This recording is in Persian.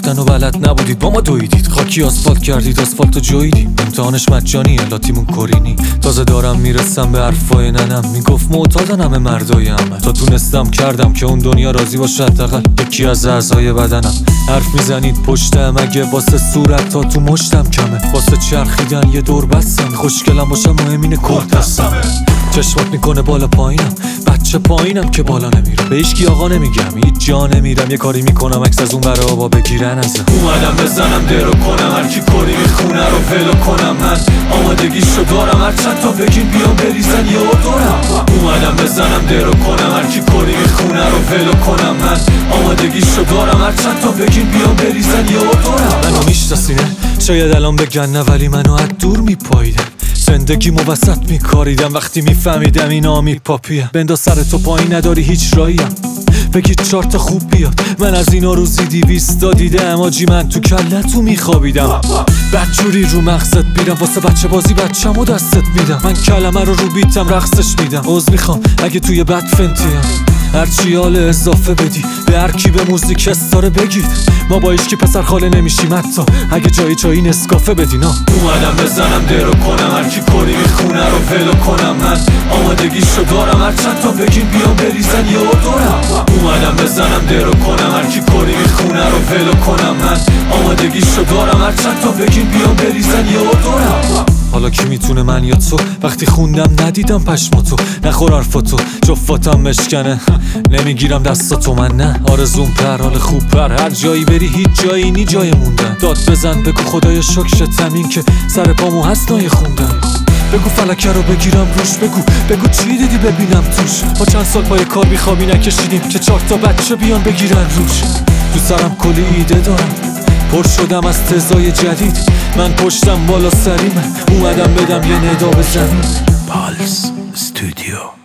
رفتن و بلد نبودید با ما دویدید، خاکی آسفالت کردید آسفالتو جویدیم. امتحانش مجانیه لاتیمون کورینی. تازه دارم میرسم به حرفای ننم، میگفت معتادن همه مردای عمل. تا تونستم کردم که اون دنیا راضی باشه حداقل یکی از اعضای بدنم. حرف میزنید پشتم اگه واسه صورت تا تو مشتم کمه، واسه چرخیدن یه دور بستم. خوشگلم باشم مهم اینه کردستمه. چشمات میکنه بالا پایینم، بچه پایینم که بالا نمیرم. به هیچکی آقا نمیگم، هیچ جا نمیرم. یه کاری میکنم عکس از اون برا آبا بگیرن ازم. اومدم بزنم درو کنم، هر کی کاری میخونه رو ولو کنم. من آمادگیشو دارم، هر چند تا بگین بیام بریزن یه دورم. اومدم بزنم درو کنم، هر کی کاری میخونه رو ولو کنم. من آمادگیشو دارم، هر چند تا بگین بیام بریزن یه دورم. منو میشناسینه شاید الان بگن نه، ولی منو از دور میپاییدم. زندگی وسط میکاریدم وقتی میفهمیدم اینا میپاپیه. بنداز سر تو پایین نداری هیچ راهیم، بگید چارت خوب بیاد. من از اینا روزی 200 دیدم آجی، من تو کلتو میخوابیدم. بدجوری رو مغزت میرم، واسه بچه بازی بچه‌مو دستت میدم. من کلمه رو بیتم رقصش میدم. عذر میخوام اگه توی بد فنتیم، هرچی حال اضافه بدی به هر کی به موزیک استاره بگید. ما با هیچکی پسر خاله نمیشیم حتی اگه جایی نسکافه بدینا. اومدم بزنم درو کنم، هر کی کاری میخونه رو ولو کنم. من آمادگیشو دارم، هر چند تا بگین بیام بریزن یه دورم. اومدم بزنم درو کنم، هر کی کاری میخونه رو ولو کنم. من آمادگیشو دارم، هر چند تا بگین بیام بریزن یه دورم. حالا کی میتونه من یا تو؟ وقتی خوندم ندیدم پشماتو، نخور حرفاتو جفاتم مشکنه. نمیگیرم دستاتو من نه، آرزوم پر حال خوب پر. هر جایی بری هیچ جایی نی جای موندن. داد بزن بگو خدای شکر تمین که سر پامو هست نای خوندن. بگو فلکه رو بگیرم روش، بگو چی دیدی ببینم توش. با چند سال پای کار بیخوابی نکشیدیم که 4 تا بچه بیان بگیرن روش. تو سرم کلی ایده دارم، پر شدم از تزای جدید. من پشتم بالا سریمه، اومدم بدم یه ندا به زمین. پالس استودیو.